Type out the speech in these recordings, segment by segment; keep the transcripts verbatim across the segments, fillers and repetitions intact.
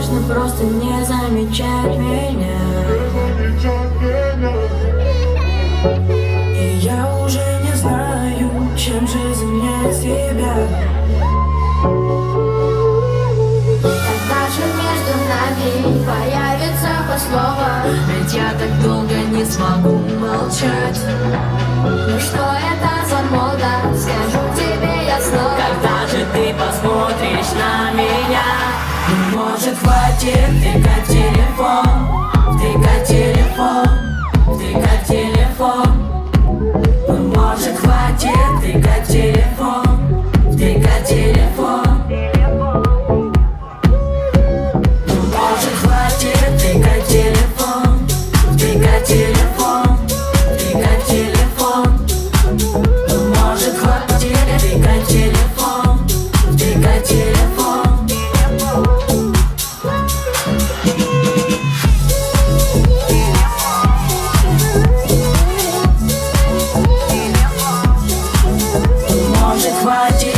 можно просто не замечать меня. И я уже не знаю, чем же занять тебя. Когда же между нами появится хоть слово? Ведь я так долго не смогу молчать. Ну что это за мода? Скажу тебе я снова. Когда же ты посмотришь на меня? Ну, может, хватит тыкать телефон, втыкать телефон, втыкать телефон. Ну, может, хватит тыкать телефон, втыкать телефон. Ну, может, хватит тыкать телефон, втыкать телефон, втыкать телефон. Ну, может, хватит тыкать телефон, втыкать телефон. Может, хватит.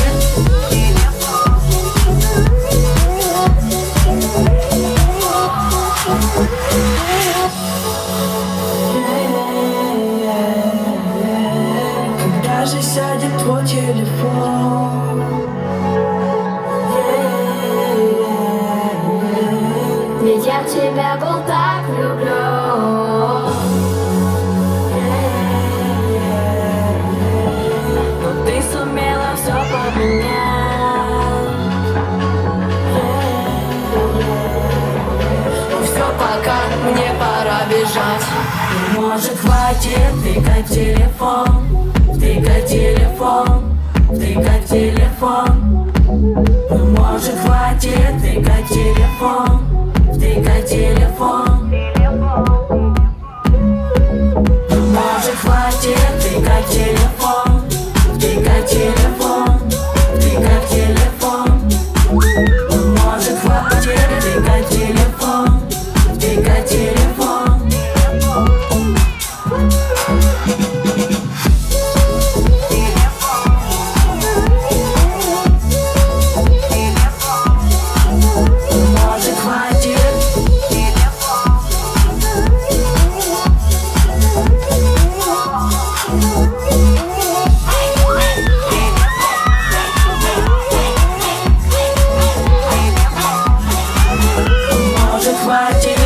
Когда же сядет твой телефон? Ведь я в тебя был так влюблен. Но ты сумела все поменять. Ну все, пока мне пора бежать. Ну, может, хватит тыкать телефон, втыкать телефон, втыкать телефон. Ну, может, хватит тыкать телефон, втыкать телефон. Ну, может, хватит тыкать телефон, втыкать телефон, втыкать телефон. Ну, может, хватит тыкать телефон, втыкать телефон. Может, хватит. Может, хватит.